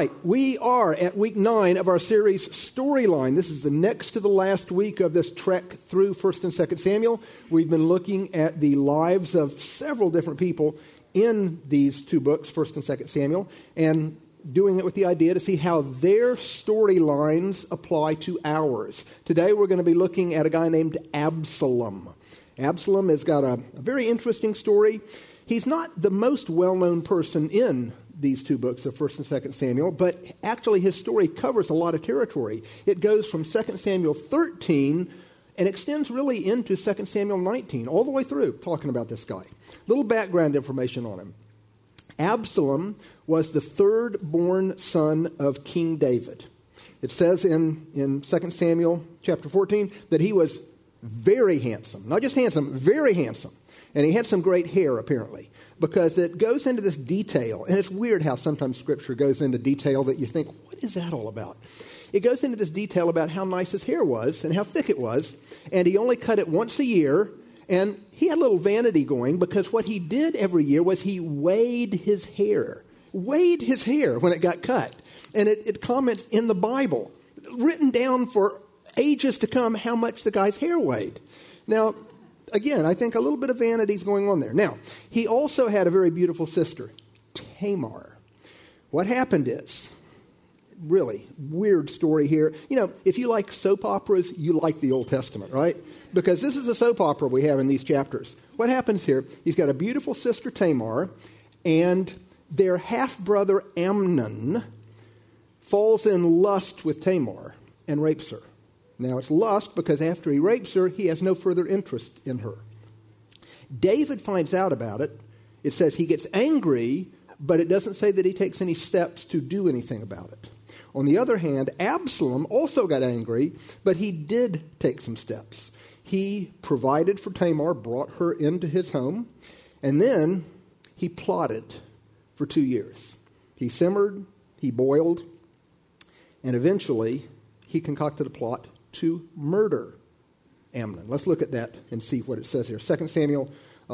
right, we are at week 9 of our series, Storyline. This is the next to the last week of this trek through 1st and 2nd Samuel. We've been looking at the lives of several different people in these two books, 1st and 2nd Samuel, and doing it with the idea to see how their storylines apply to ours. Today we're going to be looking at a guy named Absalom. Absalom has got a very interesting story. He's not the most well-known person in these two books of 1st and 2nd Samuel, but actually his story covers a lot of territory. It goes from 2nd Samuel 13 and extends really into 2nd Samuel 19, all the way through, talking about this guy. Little background information on him. Absalom was the third-born son of King David. It says in 2 Samuel chapter 14 that he was very handsome. Not just handsome, very handsome. And he had some great hair, apparently, because it goes into this detail. And it's weird how sometimes Scripture goes into detail that you think, what is that all about? It goes into this detail about how nice his hair was and how thick it was. And he only cut it once a year. And he had a little vanity going because what he did every year was he weighed his hair. Weighed his hair when it got cut. And it comments in the Bible, written down for ages to come, how much the guy's hair weighed. Now, again, I think a little bit of vanity is going on there. Now, he also had a very beautiful sister, Tamar. What happened is, really weird story here. You know, if you like soap operas, you like the Old Testament, right? Because this is a soap opera we have in these chapters. What happens here? He's got a beautiful sister, Tamar, and their half-brother, Amnon, falls in lust with Tamar and rapes her. Now, it's lust because after he rapes her, he has no further interest in her. David finds out about it. It says he gets angry, but it doesn't say that he takes any steps to do anything about it. On the other hand, Absalom also got angry, but he did take some steps. He provided for Tamar, brought her into his home, and then he plotted for 2 years. He simmered, he boiled, and eventually he concocted a plot to murder Amnon. Let's look at that and see what it says here. 2 Samuel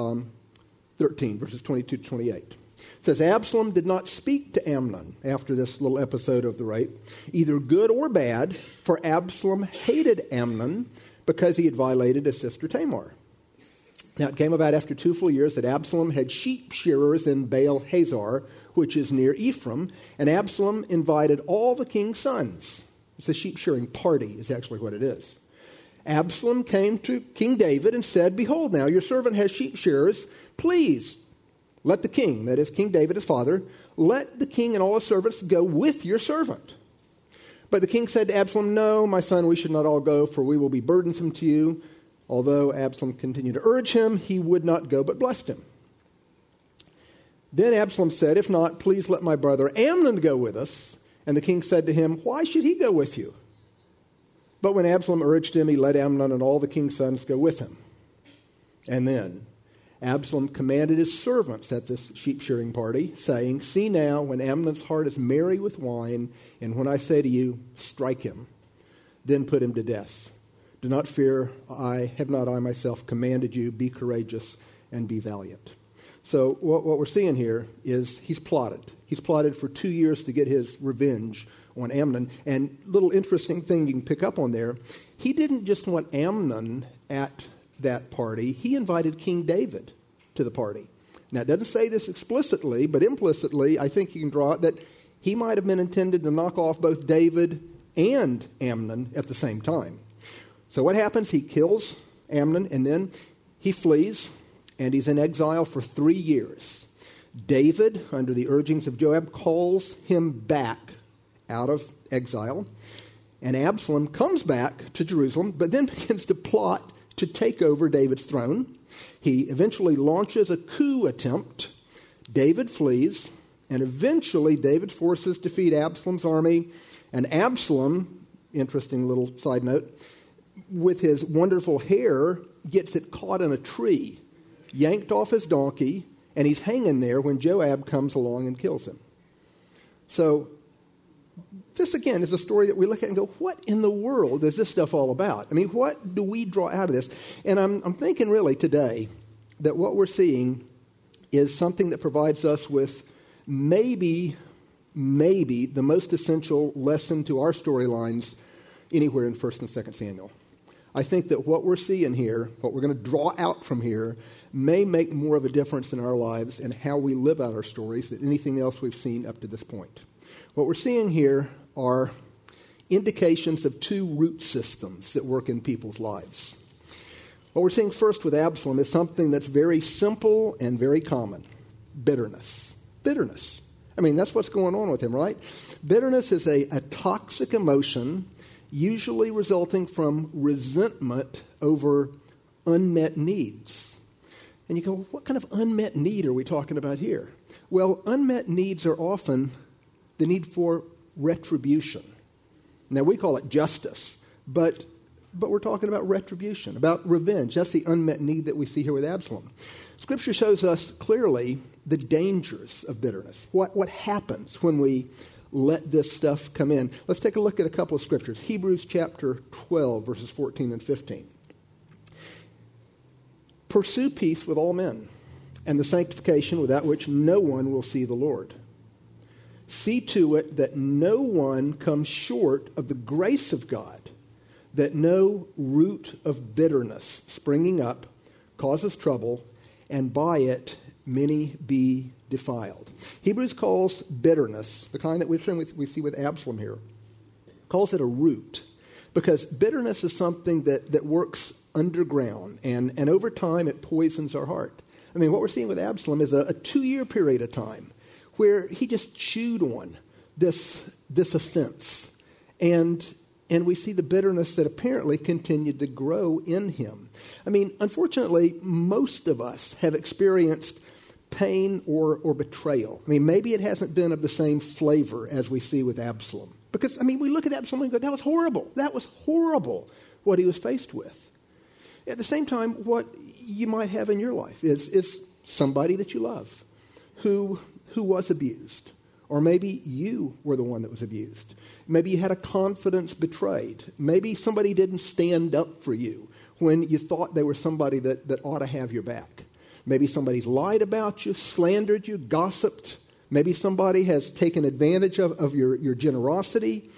13, verses 22 to 28. It says, Absalom did not speak to Amnon after this little episode of the rape, either good or bad, for Absalom hated Amnon because he had violated his sister Tamar. Now, it came about after 2 full years that Absalom had sheep shearers in Baal Hazor, which is near Ephraim, and Absalom invited all the king's sons. It's a sheep shearing party is actually what it is. Absalom came to King David and said, Behold now, your servant has sheep shearers. Please let the king, that is King David his father, let the king and all his servants go with your servant. But the king said to Absalom, No, my son, we should not all go, for we will be burdensome to you. Although Absalom continued to urge him, he would not go, but blessed him. Then Absalom said, If not, please let my brother Amnon go with us. And the king said to him, Why should he go with you? But when Absalom urged him, he let Amnon and all the king's sons go with him. And then Absalom commanded his servants at this sheep shearing party, saying, See now, when Amnon's heart is merry with wine, and when I say to you, strike him, then put him to death. Do not fear, have not I myself commanded you, be courageous and be valiant. So what we're seeing here is he's plotted. He's plotted for 2 years to get his revenge on Amnon. And little interesting thing you can pick up on there, he didn't just want Amnon at that party. He invited King David to the party. Now, it doesn't say this explicitly, but implicitly, I think you can draw it that he might have been intended to knock off both David and Amnon at the same time. So what happens? He kills Amnon, and then he flees, and he's in exile for 3 years. David, under the urgings of Joab, calls him back out of exile, and Absalom comes back to Jerusalem, but then begins to plot to take over David's throne. He eventually launches a coup attempt. David flees, and eventually David's forces defeat Absalom's army, and Absalom, interesting little side note, with his wonderful hair, gets it caught in a tree, yanked off his donkey, and he's hanging there when Joab comes along and kills him. So this, again, is a story that we look at and go, what in the world is this stuff all about? I mean, what do we draw out of this? And I'm thinking really today that what we're seeing is something that provides us with maybe maybe the most essential lesson to our storylines anywhere in 1st and 2nd Samuel. I think that what we're seeing here, what we're going to draw out from here, may make more of a difference in our lives and how we live out our stories than anything else we've seen up to this point. What we're seeing here are indications of two root systems that work in people's lives. What we're seeing first with Absalom is something that's very simple and very common. Bitterness. Bitterness. I mean, that's what's going on with him, right? Bitterness is a toxic emotion, usually resulting from resentment over unmet needs. And you go, what kind of unmet need are we talking about here? Well, unmet needs are often the need for retribution. Now, we call it justice, but we're talking about retribution, about revenge. That's the unmet need that we see here with Absalom. Scripture shows us clearly the dangers of bitterness, what happens when we let this stuff come in. Let's take a look at a couple of scriptures. Hebrews chapter 12, verses 14 and 15. Pursue peace with all men, and the sanctification without which no one will see the Lord. See to it that no one comes short of the grace of God, that no root of bitterness springing up causes trouble, and by it many be defiled. Hebrews calls bitterness, the kind that we see with Absalom here, calls it a root, because bitterness is something that works underground, and over time it poisons our heart. I mean, what we're seeing with Absalom is a 2-year period of time where he just chewed on this offense, and we see the bitterness that apparently continued to grow in him. I mean, unfortunately, most of us have experienced pain or betrayal. I mean, maybe it hasn't been of the same flavor as we see with Absalom. Because, I mean, we look at Absalom and go, that was horrible. That was horrible what he was faced with. At the same time, what you might have in your life is somebody that you love who was abused. Or maybe you were the one that was abused. Maybe you had a confidence betrayed. Maybe somebody didn't stand up for you when you thought they were somebody that ought to have your back. Maybe somebody's lied about you, slandered you, gossiped. Maybe somebody has taken advantage of your generosity.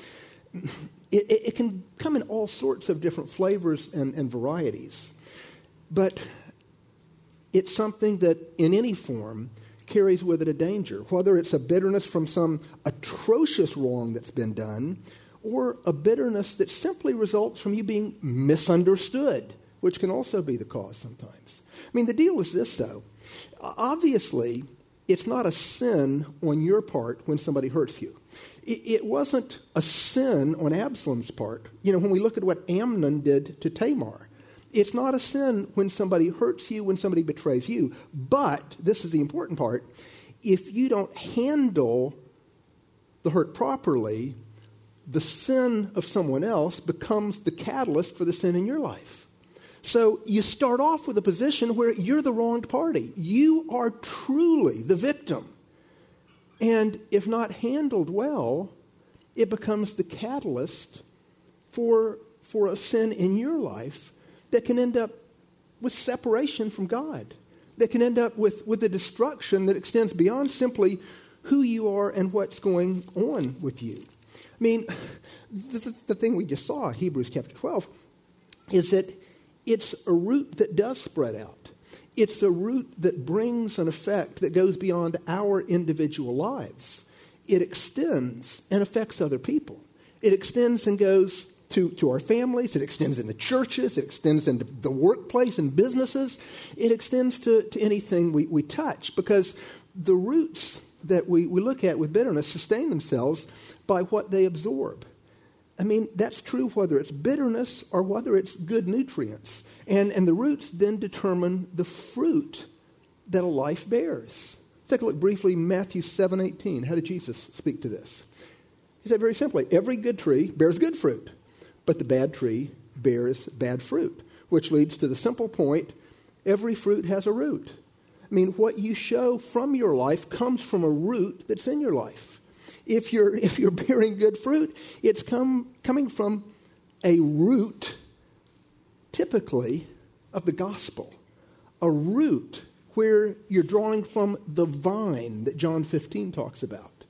It can come in all sorts of different flavors and varieties. But it's something that in any form carries with it a danger, whether it's a bitterness from some atrocious wrong that's been done or a bitterness that simply results from you being misunderstood, which can also be the cause sometimes. I mean, the deal is this, though. Obviously, it's not a sin on your part when somebody hurts you. It wasn't a sin on Absalom's part. You know, when we look at what Amnon did to Tamar, it's not a sin when somebody hurts you, when somebody betrays you. But, this is the important part, if you don't handle the hurt properly, the sin of someone else becomes the catalyst for the sin in your life. So you start off with a position where you're the wronged party. You are truly the victim. And if not handled well, it becomes the catalyst for a sin in your life that can end up with separation from God, that can end up with a destruction that extends beyond simply who you are and what's going on with you. I mean, the thing we just saw, Hebrews chapter 12, is that it's a root that does spread out. It's a root that brings an effect that goes beyond our individual lives. It extends and affects other people. It extends and goes to our families. It extends into churches. It extends into the workplace and businesses. It extends to anything we touch, because the roots that we look at with bitterness sustain themselves by what they absorb. I mean, that's true whether it's bitterness or whether it's good nutrients. And the roots then determine the fruit that a life bears. Take a look briefly, Matthew 7:18. How did Jesus speak to this? He said very simply, every good tree bears good fruit, but the bad tree bears bad fruit, which leads to the simple point, every fruit has a root. I mean, what you show from your life comes from a root that's in your life. If you're bearing good fruit, it's coming from a root, typically, of the gospel. A root where you're drawing from the vine that John 15 talks about.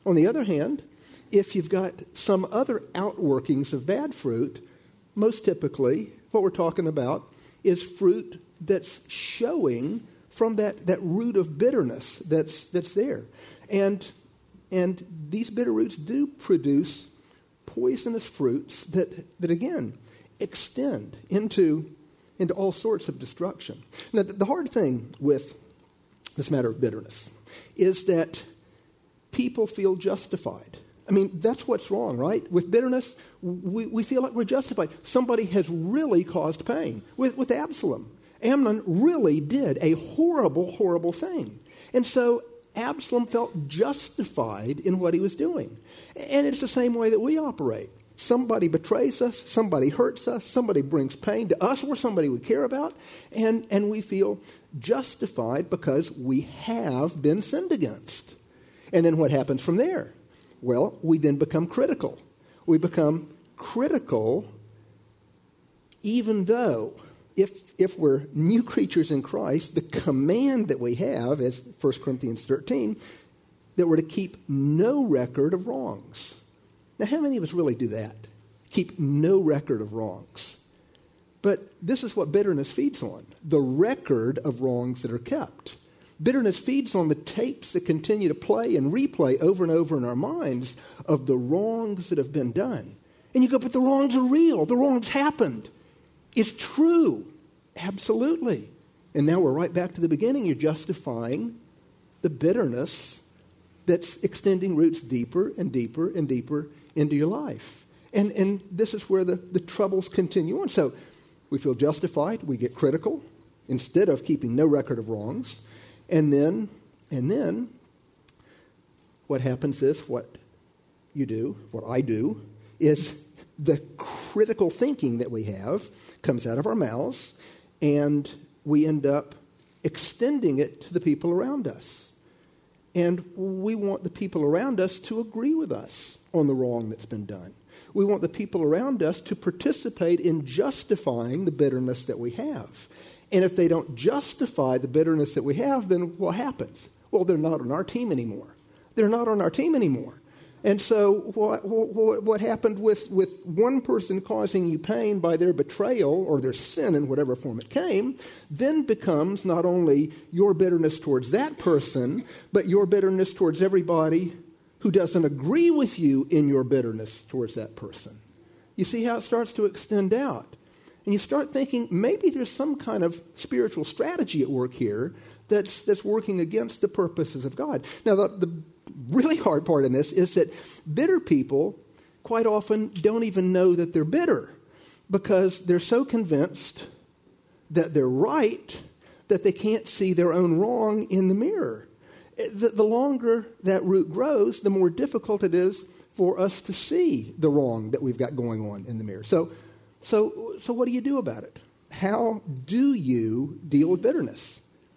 On the other hand, if you've got some other outworkings of bad fruit, most typically what we're talking about is fruit that's showing from that root of bitterness that's there. And these bitter roots do produce poisonous fruits that again, extend into all sorts of destruction. Now, the hard thing with this matter of bitterness is that people feel justified. I mean, that's what's wrong, right? With bitterness, we feel like we're justified. Somebody has really caused pain. With Absalom, Amnon really did a horrible, horrible thing. And so Absalom felt justified in what he was doing. And it's the same way that we operate. Somebody betrays us, somebody hurts us, somebody brings pain to us or somebody we care about, and we feel justified because we have been sinned against. And then what happens from there? Well, we then become critical. We become critical even though if we're new creatures in Christ, the command that we have, as 1 Corinthians 13, that we're to keep no record of wrongs. Now, how many of us really do that? Keep no record of wrongs. But this is what bitterness feeds on, the record of wrongs that are kept. Bitterness feeds on the tapes that continue to play and replay over and over in our minds of the wrongs that have been done. And you go, but the wrongs are real. The wrongs happened. It's true. Absolutely. And now we're right back to the beginning. You're justifying the bitterness that's extending roots deeper and deeper and deeper into your life. And this is where the troubles continue on. So we feel justified. We get critical instead of keeping no record of wrongs. And then what happens is what you do, what I do, is the critical thinking that we have comes out of our mouths, and we end up extending it to the people around us. And we want the people around us to agree with us on the wrong that's been done. We want the people around us to participate in justifying the bitterness that we have. And if they don't justify the bitterness that we have, then what happens? Well, they're not on our team anymore. They're not on our team anymore. And so what happened with one person causing you pain by their betrayal or their sin in whatever form it came, then becomes not only your bitterness towards that person, but your bitterness towards everybody who doesn't agree with you in your bitterness towards that person. You see how it starts to extend out. And you start thinking, maybe there's some kind of spiritual strategy at work here that's working against the purposes of God. Now, the really hard part in this is that bitter people quite often don't even know that they're bitter because they're so convinced that they're right that they can't see their own wrong in the mirror. The longer that root grows, the more difficult it is for us to see the wrong that we've got going on in the mirror. So what do you do about it? How do you deal with bitterness?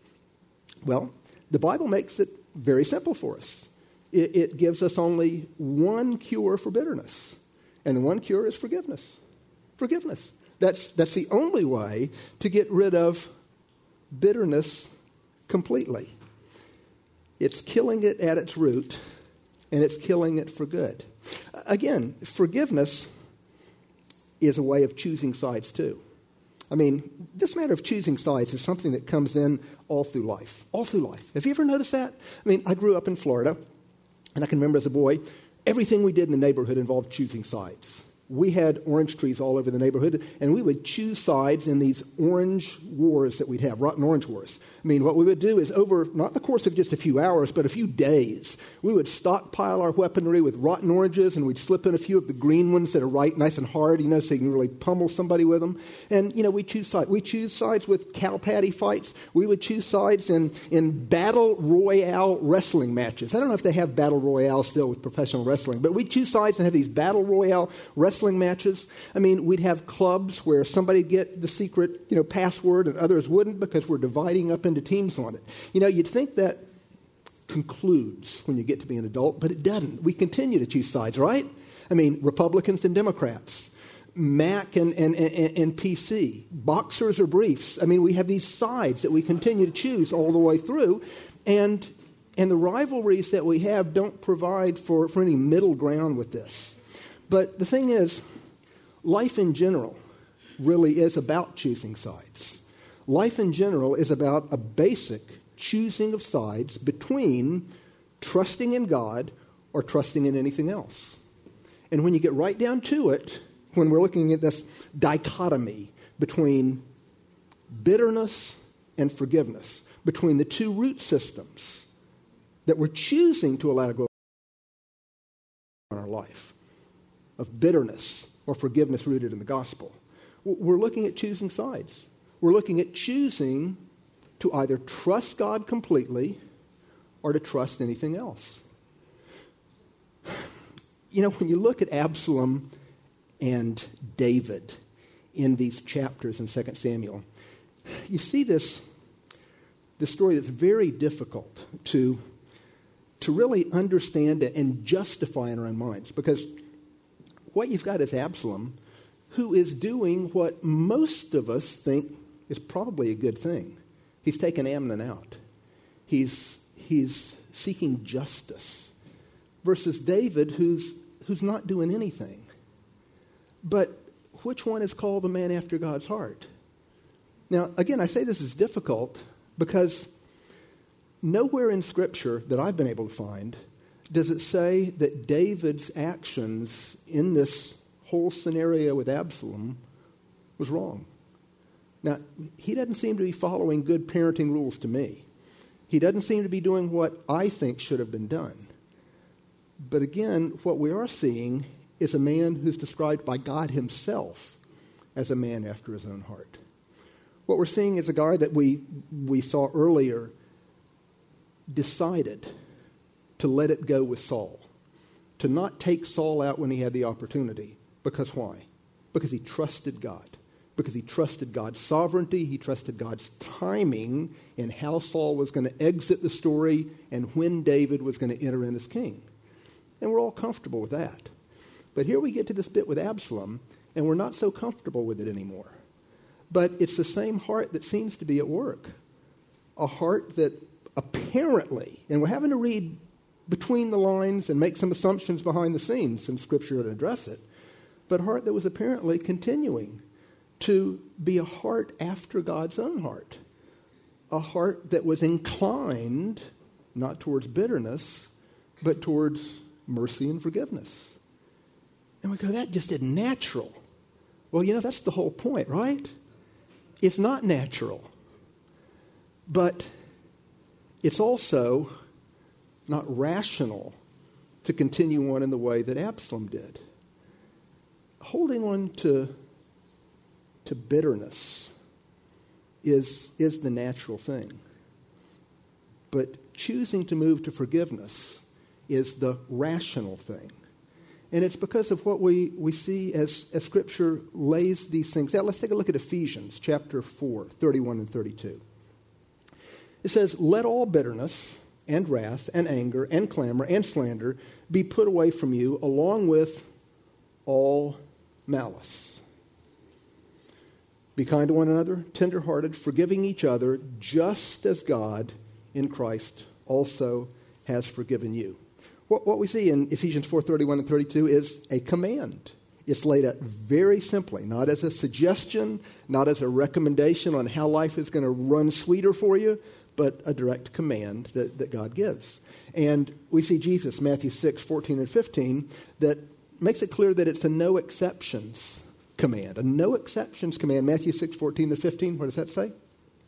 Well, the Bible makes it very simple for us. It gives us only one cure for bitterness, and the one cure is forgiveness. Forgiveness. That's the only way to get rid of bitterness completely. It's killing it at its root, and it's killing it for good. Again, forgiveness is a way of choosing sides too. I mean, this matter of choosing sides is something that comes in all through life. All through life. Have you ever noticed that? I mean, I grew up in Florida, and I can remember as a boy, everything we did in the neighborhood involved choosing sides. We had orange trees all over the neighborhood, and we would choose sides in these orange wars that we'd have, rotten orange wars. I mean, what we would do is over, not the course of just a few hours, but a few days, we would stockpile our weaponry with rotten oranges, and we'd slip in a few of the green ones that are right, nice and hard, so you can really pummel somebody with them. And, we choose sides. We choose sides with cow patty fights. We would choose sides in battle royale wrestling matches. I don't know if they have battle royale still with professional wrestling, but we'd choose sides and have these battle royale wrestling matches. I mean, we'd have clubs where somebody would get the secret, password and others wouldn't because we're dividing up into teams on it. You'd think that concludes when you get to be an adult, but it doesn't. We continue to choose sides, right? I mean, Republicans and Democrats, Mac and PC, boxers or briefs. I mean, we have these sides that we continue to choose all the way through, and And the rivalries that we have don't provide for any middle ground with this. But the thing is, life in general really is about choosing sides. Life in general is about a basic choosing of sides between trusting in God or trusting in anything else. And when you get right down to it, when we're looking at this dichotomy between bitterness and forgiveness, between the two root systems that we're choosing to allow to grow in our life, of bitterness or forgiveness rooted in the gospel, we're looking at choosing sides. We're looking at choosing to either trust God completely or to trust anything else. You know, when you look at Absalom and David in these chapters in 2 Samuel, you see this story that's very difficult to really understand and justify in our own minds. Because what you've got is Absalom, who is doing what most of us think is probably a good thing. He's taken Amnon out. He's seeking justice. Versus David, who's not doing anything. But which one is called the man after God's heart? Now, again, I say this is difficult because nowhere in Scripture that I've been able to find does it say that David's actions in this whole scenario with Absalom was wrong. Now, he doesn't seem to be following good parenting rules to me. He doesn't seem to be doing what I think should have been done. But again, what we are seeing is a man who's described by God himself as a man after his own heart. What we're seeing is a guy that we saw earlier decided to let it go with Saul, to not take Saul out when he had the opportunity. Because why? Because he trusted God. Because he trusted God's sovereignty, he trusted God's timing in how Saul was going to exit the story and when David was going to enter in as king. And we're all comfortable with that. But here we get to this bit with Absalom, and we're not so comfortable with it anymore. But it's the same heart that seems to be at work. A heart that apparently, and we're having to read between the lines and make some assumptions behind the scenes in Scripture to address it, but a heart that was apparently continuing to be a heart after God's own heart. A heart that was inclined not towards bitterness, but towards mercy and forgiveness. And we go, that just isn't natural. Well, you know, that's the whole point, right? It's not natural. But it's also not rational to continue on in the way that Absalom did. Holding on to bitterness is the natural thing. But choosing to move to forgiveness is the rational thing. And it's because of what we see as Scripture lays these things out. Let's take a look at Ephesians chapter 4, 31 and 32. It says, "Let all bitterness and wrath and anger and clamor and slander be put away from you, along with all malice. Be kind to one another, tender-hearted, forgiving each other, just as God in Christ also has forgiven you." What we see in Ephesians 4, 31 and 32 is a command. It's laid out very simply, not as a suggestion, not as a recommendation on how life is going to run sweeter for you, but a direct command that God gives. And we see Jesus, Matthew 6, 14 and 15, that makes it clear that it's a no exceptions command. A no exceptions command. Matthew 6, 14 to 15, what does that say?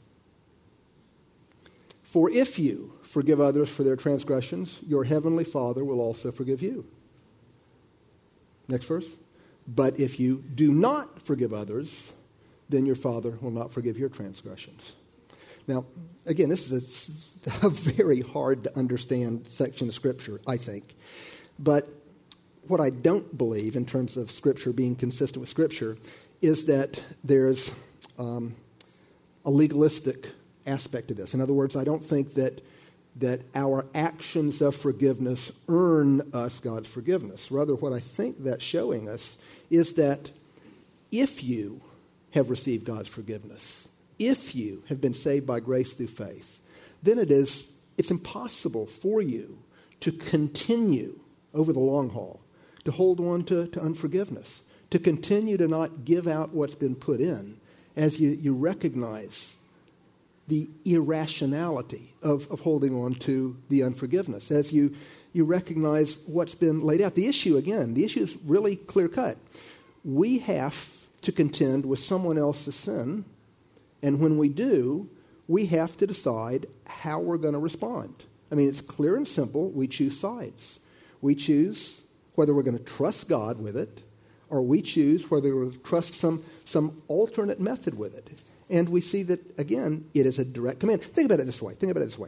"For if you forgive others for their transgressions, your heavenly Father will also forgive you." Next verse. "But if you do not forgive others, then your Father will not forgive your transgressions." Now, again, this is a very hard to understand section of Scripture, I think. But what I don't believe in terms of Scripture being consistent with Scripture is that there's a legalistic aspect to this. In other words, I don't think that our actions of forgiveness earn us God's forgiveness. Rather, what I think that's showing us is that if you have received God's forgiveness, if you have been saved by grace through faith, then it is it's impossible for you to continue over the long haul, to hold on to unforgiveness, to continue to not give out what's been put in as you recognize the irrationality of holding on to the unforgiveness, as you recognize what's been laid out. The issue is really clear-cut. We have to contend with someone else's sin, and when we do, we have to decide how we're going to respond. I mean, it's clear and simple. We choose sides. We choose whether we're going to trust God with it, or we choose whether we're going to trust some alternate method with it. And we see that, again, it is a direct command. Think about it this way.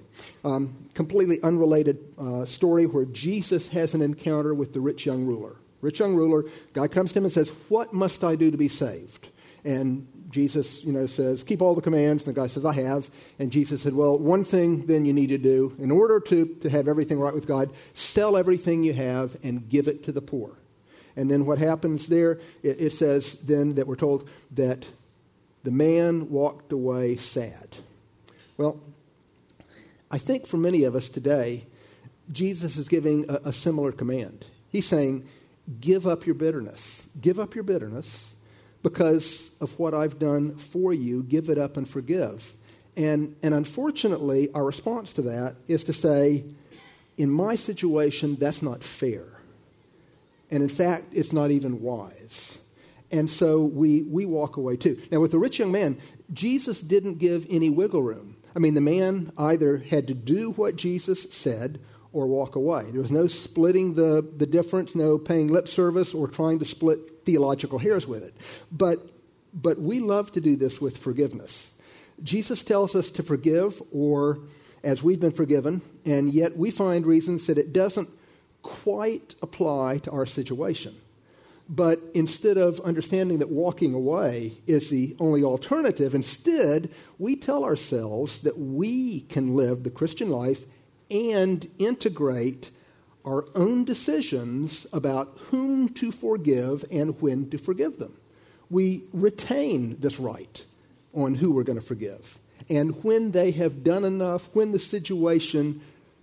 Completely unrelated story where Jesus has an encounter with the rich young ruler. Guy comes to him and says, "What must I do to be saved?" And Jesus, says, "Keep all the commands." And the guy says, "I have." And Jesus said, "Well, one thing then you need to do, in order to have everything right with God, sell everything you have and give it to the poor." And then what happens there, it says then that we're told that the man walked away sad. Well, I think for many of us today, Jesus is giving a similar command. He's saying, give up your bitterness. Give up your bitterness because of what I've done for you. Give it up and forgive. And unfortunately, our response to that is to say, in my situation, that's not fair. And in fact, it's not even wise. And so we walk away too. Now, with the rich young man, Jesus didn't give any wiggle room. I mean, the man either had to do what Jesus said or walk away. There was no splitting the difference, no paying lip service or trying to split theological hairs with it. But we love to do this with forgiveness. Jesus tells us to forgive, or as we've been forgiven, and yet we find reasons that it doesn't quite apply to our situation. But instead of understanding that walking away is the only alternative, instead, we tell ourselves that we can live the Christian life and integrate our own decisions about whom to forgive and when to forgive them. We retain this right on who we're going to forgive. And when they have done enough, when the situation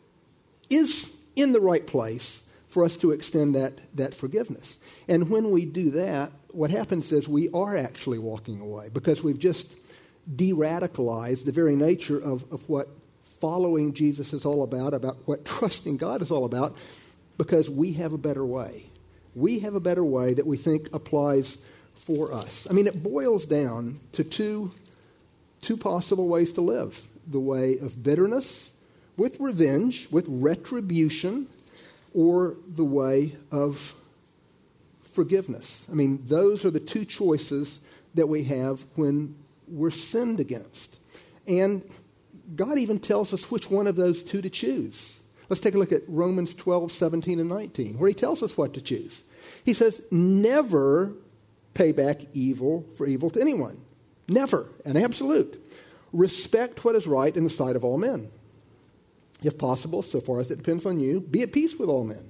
is in the right place for us to extend that forgiveness. And when we do that, what happens is we are actually walking away because we've just de-radicalized the very nature of what following Jesus is all about what trusting God is all about, because we have a better way. We have a better way that we think applies for us. I mean, it boils down to two possible ways to live. The way of bitterness with revenge, with retribution, or the way of forgiveness. I mean, those are the two choices that we have when we're sinned against. And God even tells us which one of those two to choose. Let's take a look at Romans 12, 17, and 19, where he tells us what to choose. He says, never pay back evil for evil to anyone. Never, an absolute. Respect what is right in the sight of all men. If possible, so far as it depends on you, be at peace with all men.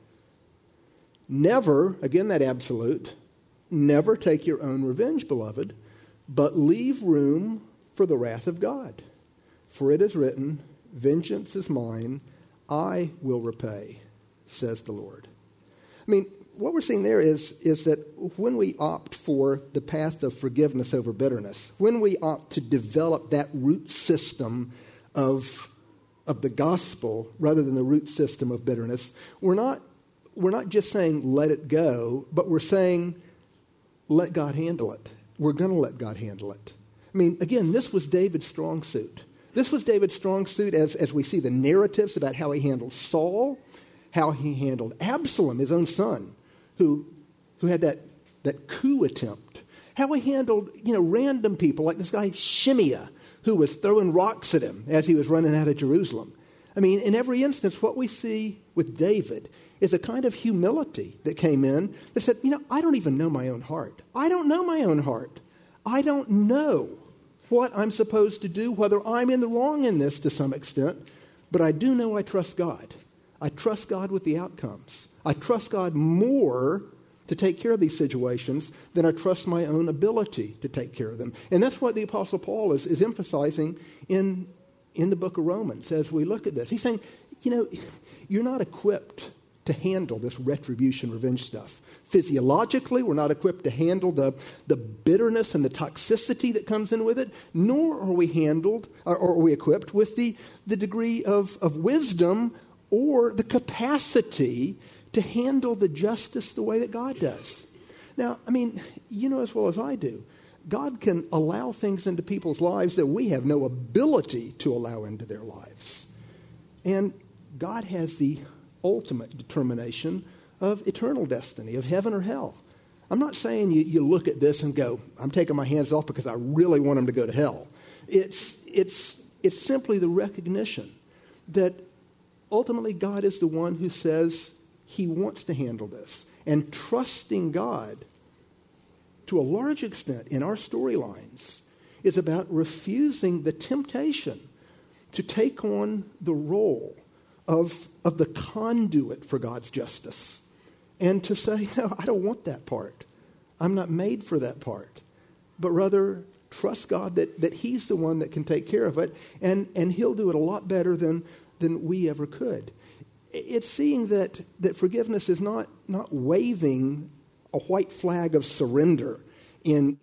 Never, again that absolute, never take your own revenge, beloved, but leave room for the wrath of God. For it is written, vengeance is mine, I will repay, says the Lord. I mean, what we're seeing there is that when we opt for the path of forgiveness over bitterness, when we opt to develop that root system of the gospel rather than the root system of bitterness, we're not just saying let it go, but we're saying let God handle it. We're going to let God handle it. I mean, again, this was David's strong suit. This was David's strong suit as we see the narratives about how he handled Saul, how he handled Absalom, his own son, who had that coup attempt, how he handled random people like this guy Shimei, who was throwing rocks at him as he was running out of Jerusalem. I mean, in every instance, what we see with David is a kind of humility that came in that said, I don't even know my own heart. I don't know my own heart. I don't know what I'm supposed to do, whether I'm in the wrong in this to some extent, but I do know I trust God. I trust God with the outcomes. I trust God more to take care of these situations than I trust my own ability to take care of them. And that's what the Apostle Paul is emphasizing in in the book of Romans as we look at this. He's saying, you're not equipped to handle this retribution, revenge stuff. Physiologically, we're not equipped to handle the bitterness and the toxicity that comes in with it, nor are we equipped with the degree of wisdom or the capacity to handle the justice the way that God does. Now, you know as well as I do, God can allow things into people's lives that we have no ability to allow into their lives. And God has the ultimate determination of eternal destiny, of heaven or hell. I'm not saying you look at this and go, I'm taking my hands off because I really want them to go to hell. It's simply the recognition that ultimately God is the one who says he wants to handle this. And trusting God to a large extent in our storylines is about refusing the temptation to take on the role of the conduit for God's justice and to say, no, I don't want that part. I'm not made for that part. But rather trust God that he's the one that can take care of it, and he'll do it a lot better than we ever could. It's seeing that forgiveness is not waving a white flag of surrender in...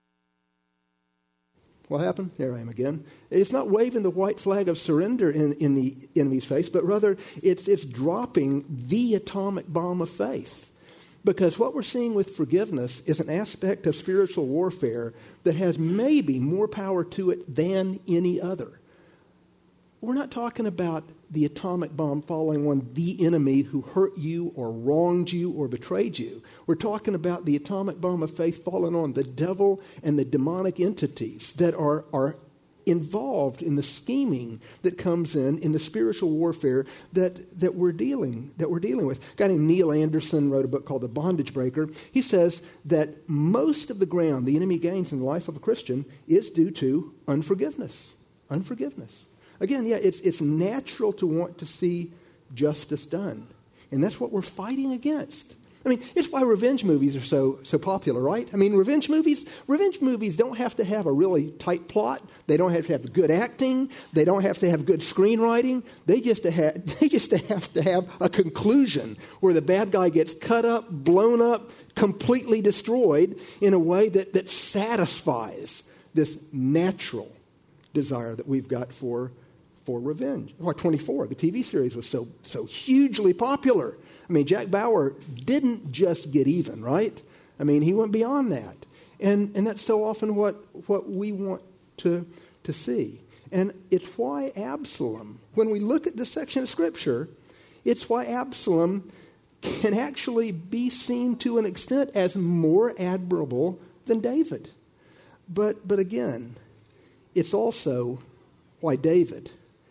What happened? Here I am again. It's not waving the white flag of surrender in the enemy's face, but rather it's dropping the atomic bomb of faith. Because what we're seeing with forgiveness is an aspect of spiritual warfare that has maybe more power to it than any other. We're not talking about the atomic bomb falling on the enemy who hurt you or wronged you or betrayed you. We're talking about the atomic bomb of faith falling on the devil and the demonic entities that are involved in the scheming that comes in the spiritual warfare that we're dealing with. A guy named Neil Anderson wrote a book called The Bondage Breaker. He says that most of the ground the enemy gains in the life of a Christian is due to unforgiveness. Unforgiveness. Again, it's natural to want to see justice done. And that's what we're fighting against. It's why revenge movies are so popular, right? Revenge movies don't have to have a really tight plot. They don't have to have good acting. They don't have to have good screenwriting. They just have to have a conclusion where the bad guy gets cut up, blown up, completely destroyed in a way that satisfies this natural desire that we've got for revenge. 24, the TV series, was so hugely popular. Jack Bauer didn't just get even, right? He went beyond that. And that's so often what we want to see. And it's why Absalom, when we look at this section of Scripture, it's why Absalom can actually be seen to an extent as more admirable than David. But again, it's also why David,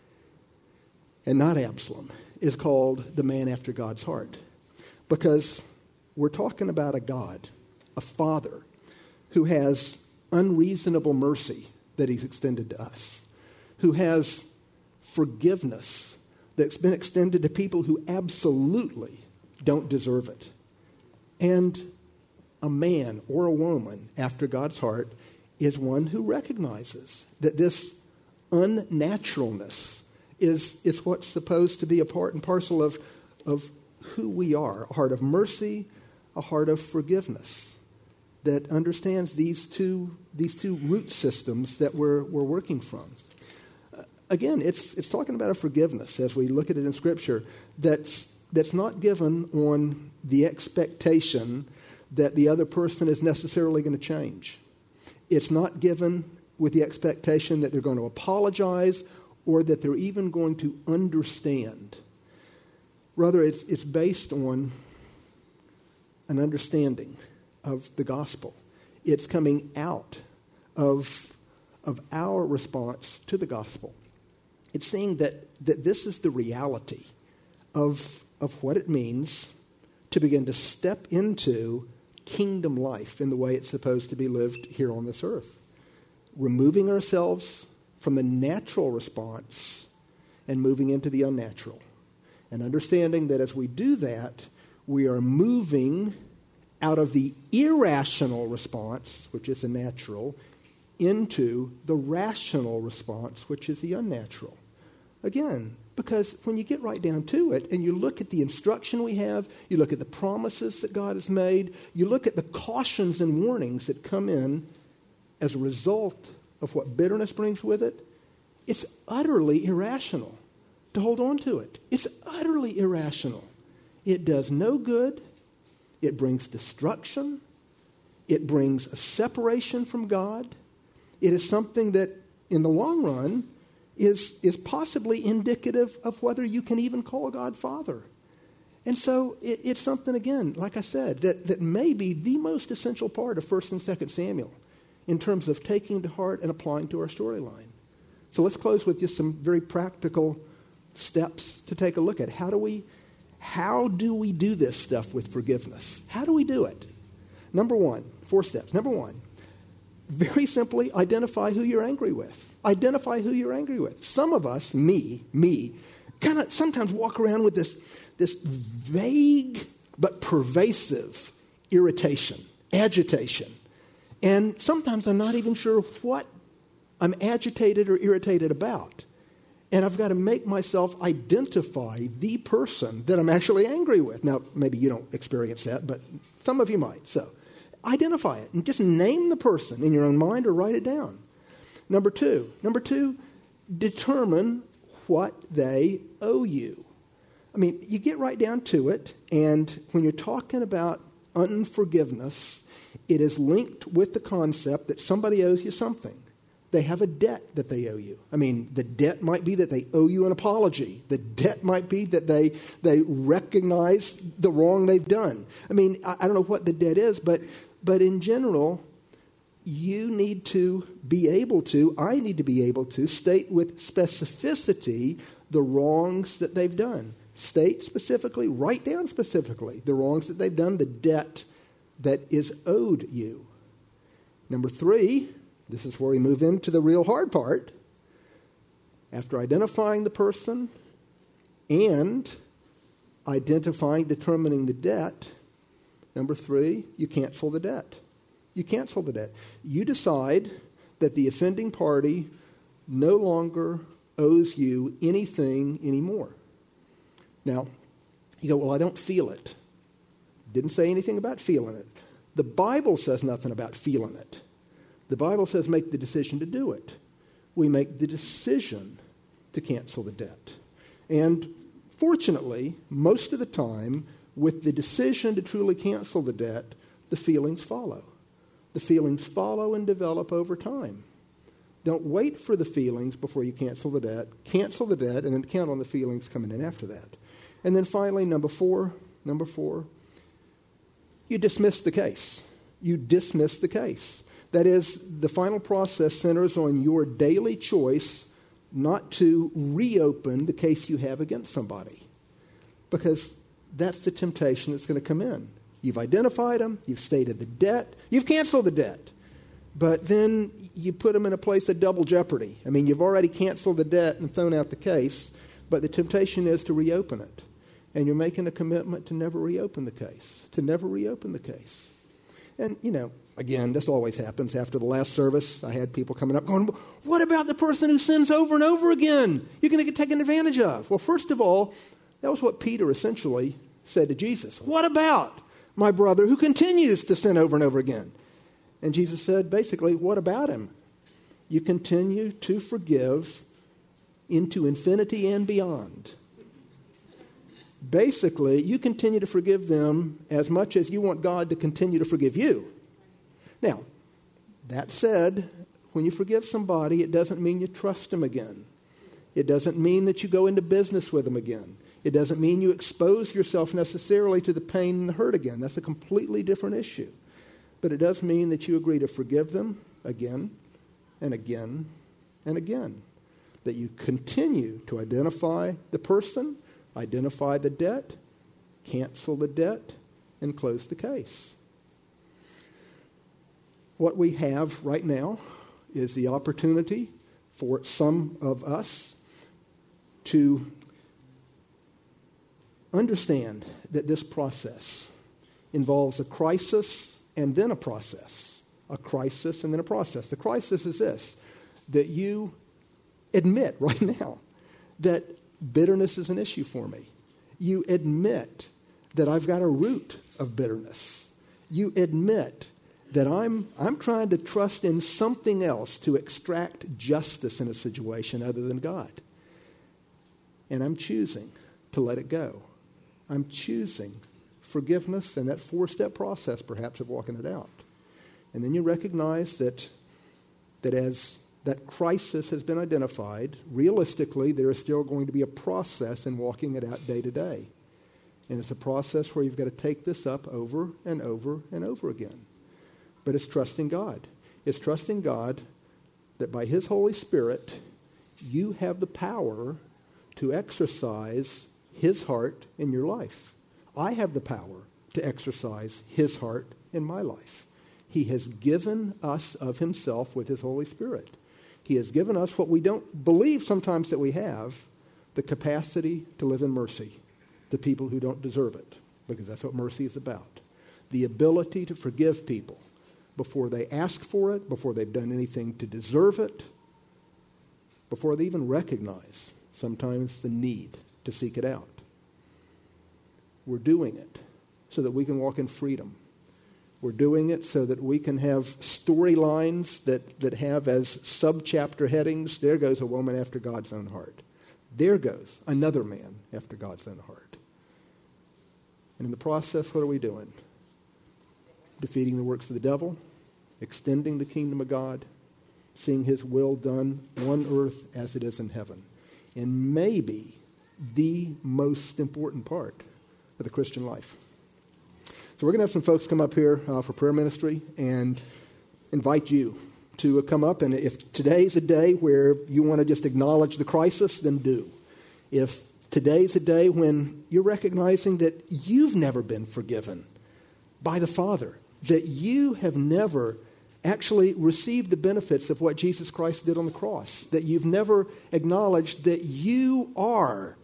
and not Absalom, is called the man after God's heart. Because we're talking about a God, a Father, who has unreasonable mercy that he's extended to us, who has forgiveness that's been extended to people who absolutely don't deserve it. And a man or a woman after God's heart is one who recognizes that this unnaturalness is what's supposed to be a part and parcel of who we are, a heart of mercy, a heart of forgiveness that understands these two root systems that we're working from. Again, it's talking about a forgiveness as we look at it in Scripture that's not given on the expectation that the other person is necessarily going to change. It's not given with the expectation that they're going to apologize or that they're even going to understand. Rather, it's based on an understanding of the gospel. It's coming out of our response to the gospel. It's saying that this is the reality of what it means to begin to step into kingdom life in the way it's supposed to be lived here on this earth. Removing ourselves from the natural response and moving into the unnatural. And understanding that as we do that, we are moving out of the irrational response, which is a natural, into the rational response, which is the unnatural. Again, because when you get right down to it and you look at the instruction we have, you look at the promises that God has made, you look at the cautions and warnings that come in as a result of what bitterness brings with it, it's utterly irrational to hold on to it. It's utterly irrational. It does no good. It brings destruction. It brings a separation from God. It is something that, in the long run, is possibly indicative of whether you can even call God Father. And so it's something, again, like I said, that may be the most essential part of 1st and 2nd Samuel in terms of taking to heart and applying to our storyline. So let's close with just some very practical steps to take a look at. How do we do this stuff with forgiveness? How do we do it? Number one, 4 steps. Number one, very simply identify who you're angry with. Identify who you're angry with. Some of us, me, kind of sometimes walk around with this vague but pervasive irritation, agitation. And sometimes I'm not even sure what I'm agitated or irritated about. And I've got to make myself identify the person that I'm actually angry with. Now, maybe you don't experience that, but some of you might. So identify it and just name the person in your own mind or write it down. Number two, determine what they owe you. I mean, you get right down to it, and when you're talking about unforgiveness, it is linked with the concept that somebody owes you something. They have a debt that they owe you. I mean, the debt might be that they owe you an apology. The debt might be that they recognize the wrong they've done. I mean, I don't know what the debt is, but in general, you need to be able to, I need to be able to state with specificity the wrongs that they've done. State specifically, write down specifically the wrongs that they've done, the debt that is owed you. Number 3, this is where we move into the real hard part. After identifying the person and determining the debt, number 3, you cancel the debt. You cancel the debt. You decide that the offending party no longer owes you anything anymore. Now, you go, well, I don't feel it. Didn't say anything about feeling it. The Bible says nothing about feeling it. The Bible says make the decision to do it. We make the decision to cancel the debt. And fortunately, most of the time, with the decision to truly cancel the debt, the feelings follow. The feelings follow and develop over time. Don't wait for the feelings before you cancel the debt. Cancel the debt and then count on the feelings coming in after that. And then finally, number four, you dismiss the case. You dismiss the case. That is, the final process centers on your daily choice not to reopen the case you have against somebody. Because that's the temptation that's going to come in. You've identified them, you've stated the debt, you've canceled the debt. But then you put them in a place of double jeopardy. I mean, you've already canceled the debt and thrown out the case, but the temptation is to reopen it. And you're making a commitment to never reopen the case, And, again, this always happens. After the last service, I had people coming up going, what about the person who sins over and over again? You're going to get taken advantage of. Well, first of all, that was what Peter essentially said to Jesus. What about my brother who continues to sin over and over again? And Jesus said, basically, what about him? You continue to forgive into infinity and beyond. Basically, you continue to forgive them as much as you want God to continue to forgive you. Now, that said, when you forgive somebody, it doesn't mean you trust them again. It doesn't mean that you go into business with them again. It doesn't mean you expose yourself necessarily to the pain and the hurt again. That's a completely different issue. But it does mean that you agree to forgive them again and again and again. That you continue to identify the person, identify the debt, cancel the debt, and close the case. What we have right now is the opportunity for some of us to understand that this process involves a crisis and then a process. a crisis and then a process. The crisis is this, that you admit right now that bitterness is an issue for me. You admit that I've got a root of bitterness. You admit that I'm trying to trust in something else to extract justice in a situation other than God. And I'm choosing to let it go. I'm choosing forgiveness and that 4-step process, perhaps, of walking it out. And then you recognize that as that crisis has been identified, realistically, there is still going to be a process in walking it out day to day. And it's a process where you've got to take this up over and over and over again. But it's trusting God. It's trusting God that by His Holy Spirit, you have the power to exercise His heart in your life. I have the power to exercise His heart in my life. He has given us of Himself with His Holy Spirit. He has given us what we don't believe sometimes that we have, the capacity to live in mercy to people who don't deserve it, because that's what mercy is about. The ability to forgive people before they ask for it, before they've done anything to deserve it, before they even recognize sometimes the need to seek it out. We're doing it so that we can walk in freedom. We're doing it so that we can have storylines that have as subchapter headings, there goes a woman after God's own heart. There goes another man after God's own heart. And in the process, what are we doing? Defeating the works of the devil, extending the kingdom of God, seeing His will done on earth as it is in heaven. And maybe the most important part of the Christian life. So we're going to have some folks come up here for prayer ministry and invite you to come up. And if today's a day where you want to just acknowledge the crisis, then do. If today's a day when you're recognizing that you've never been forgiven by the Father, that you have never actually received the benefits of what Jesus Christ did on the cross, that you've never acknowledged that you are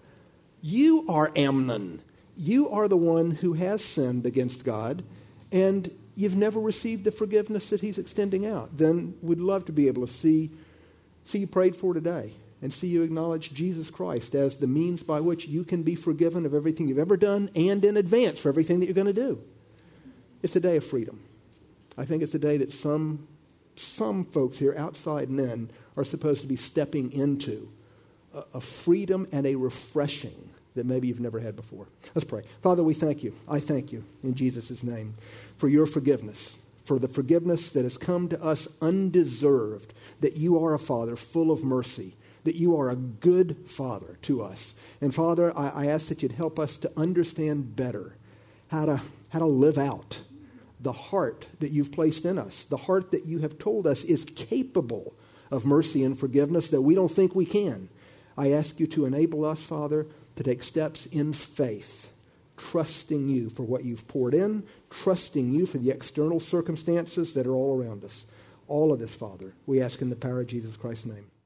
Amnon. You are the one who has sinned against God, and you've never received the forgiveness that He's extending out. Then we'd love to be able to see you prayed for today and see you acknowledge Jesus Christ as the means by which you can be forgiven of everything you've ever done and in advance for everything that you're going to do. It's a day of freedom. I think it's a day that some folks here, outside and in, are supposed to be stepping into a freedom and a refreshing that maybe you've never had before. Let's pray. Father, we thank you. I thank you in Jesus' name for your forgiveness, for the forgiveness that has come to us undeserved, that you are a Father full of mercy, that you are a good Father to us. And Father, I ask that you'd help us to understand better how to live out the heart that you've placed in us, the heart that you have told us is capable of mercy and forgiveness that we don't think we can. I ask you to enable us, Father, to take steps in faith, trusting you for what you've poured in, trusting you for the external circumstances that are all around us. All of this, Father, we ask in the power of Jesus Christ's name.